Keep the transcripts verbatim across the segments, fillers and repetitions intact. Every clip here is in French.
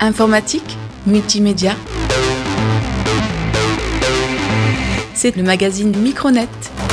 Informatique, multimédia. C'est le magazine Micronet.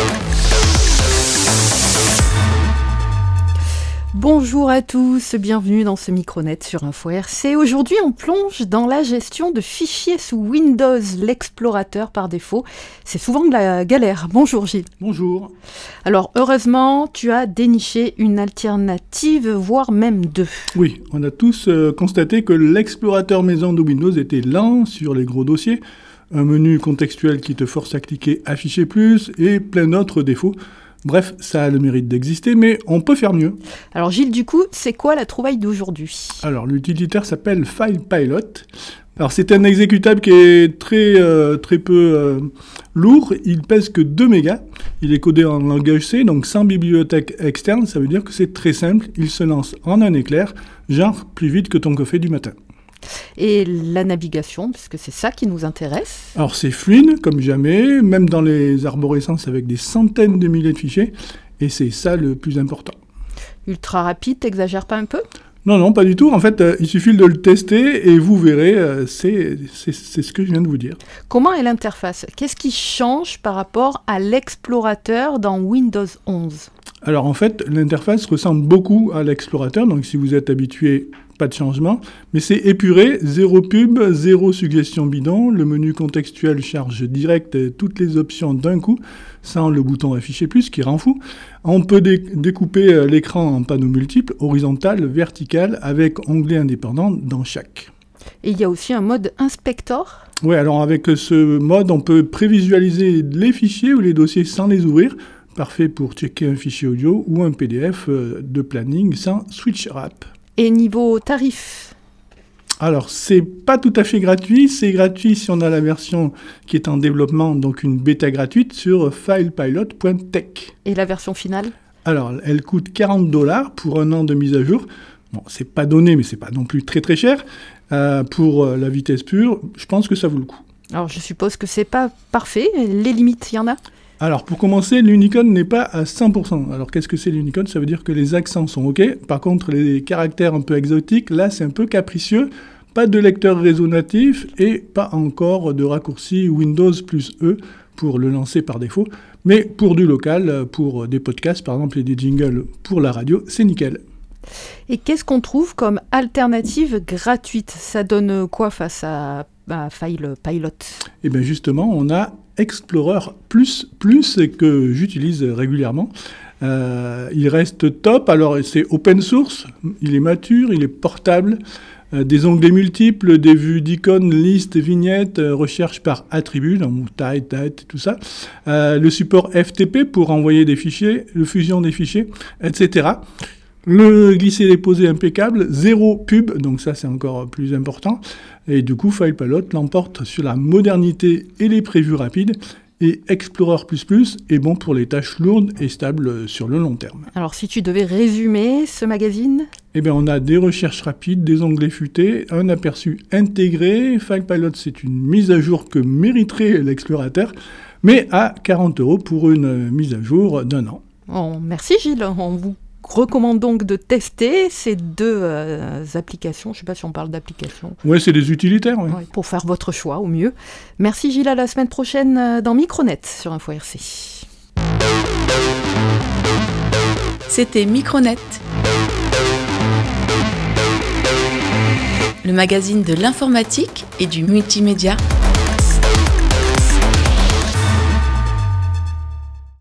Bonjour à tous, bienvenue dans ce Micronet sur Info R C. Aujourd'hui, on plonge dans la gestion de fichiers sous Windows, l'explorateur par défaut. C'est souvent de la galère. Bonjour Gilles. Bonjour. Alors, heureusement, tu as déniché une alternative, voire même deux. Oui, on a tous euh, constaté que l'explorateur maison de Windows était lent sur les gros dossiers, un menu contextuel qui te force à cliquer Afficher plus et plein d'autres défauts. Bref, ça a le mérite d'exister, mais on peut faire mieux. Alors Gilles, du coup, c'est quoi la trouvaille d'aujourd'hui ? Alors, l'utilitaire s'appelle FilePilot. Alors, c'est un exécutable qui est très, euh, très peu euh, lourd. Il pèse que deux mégas. Il est codé en langage C, donc sans bibliothèque externe. Ça veut dire que c'est très simple. Il se lance en un éclair, genre plus vite que ton café du matin. Et la navigation, puisque c'est ça qui nous intéresse. Alors c'est fluide comme jamais, même dans les arborescences avec des centaines de milliers de fichiers, et c'est ça le plus important. Ultra rapide, t'exagères pas un peu ? Non, non, pas du tout. En fait, euh, il suffit de le tester et vous verrez, euh, c'est, c'est, c'est ce que je viens de vous dire. Comment est l'interface ? Qu'est-ce qui change par rapport à l'explorateur dans Windows onze ? Alors en fait, l'interface ressemble beaucoup à l'explorateur, donc si vous êtes habitué, pas de changement, mais c'est épuré, zéro pub, zéro suggestion bidon, le menu contextuel charge direct toutes les options d'un coup, sans le bouton Afficher plus qui rend fou. On peut dé- découper l'écran en panneaux multiples, horizontal, vertical, avec onglets indépendants dans chaque. Et il y a aussi un mode inspector ? Oui, alors avec ce mode, on peut prévisualiser les fichiers ou les dossiers sans les ouvrir, parfait pour checker un fichier audio ou un P D F de planning sans switch wrap. Et niveau tarif ? Alors, c'est pas tout à fait gratuit. C'est gratuit si on a la version qui est en développement, donc une bêta gratuite sur filepilot point tech. Et la version finale ? Alors, elle coûte quarante dollars pour un an de mise à jour. Bon, c'est pas donné, mais c'est pas non plus très très cher. Euh, pour la vitesse pure, je pense que ça vaut le coup. Alors, je suppose que c'est pas parfait. Les limites, il y en a ? Alors, pour commencer, l'Unicode n'est pas à cent pour cent. Alors, qu'est-ce que c'est l'Unicode ? Ça veut dire que les accents sont OK. Par contre, les caractères un peu exotiques, là, c'est un peu capricieux. Pas de lecteur réseau natif et pas encore de raccourci Windows plus E pour le lancer par défaut. Mais pour du local, pour des podcasts, par exemple, et des jingles pour la radio, c'est nickel. Et qu'est-ce qu'on trouve comme alternative gratuite ? Ça donne quoi face à, à FilePilot ? Eh bien, justement, on a Explorer plus plus que j'utilise régulièrement. Euh, il reste top. Alors, c'est open source, il est mature, il est portable. Euh, des onglets multiples, des vues d'icônes, listes, vignettes, euh, recherche par attribut, donc taille, date, tout ça. Euh, le support F T P pour envoyer des fichiers, le fusion des fichiers, et cetera. Le glisser-déposer impeccable, zéro pub, donc ça c'est encore plus important. Et du coup, FilePilot l'emporte sur la modernité et les prévus rapides. Et Explorer plus plus est bon pour les tâches lourdes et stables sur le long terme. Alors si tu devais résumer ce magazine ? Eh bien, on a des recherches rapides, des onglets futés, un aperçu intégré. FilePilot, c'est une mise à jour que mériterait l'explorateur, mais à quarante euros pour une mise à jour d'un an. Bon, merci Gilles, on vous recommande donc de tester ces deux euh, applications. Je ne sais pas si on parle d'applications. Oui, c'est des utilitaires. Ouais. Ouais, pour faire votre choix au mieux. Merci Gilles, à la semaine prochaine dans Micronet sur Info R C. C'était Micronet, le magazine de l'informatique et du multimédia.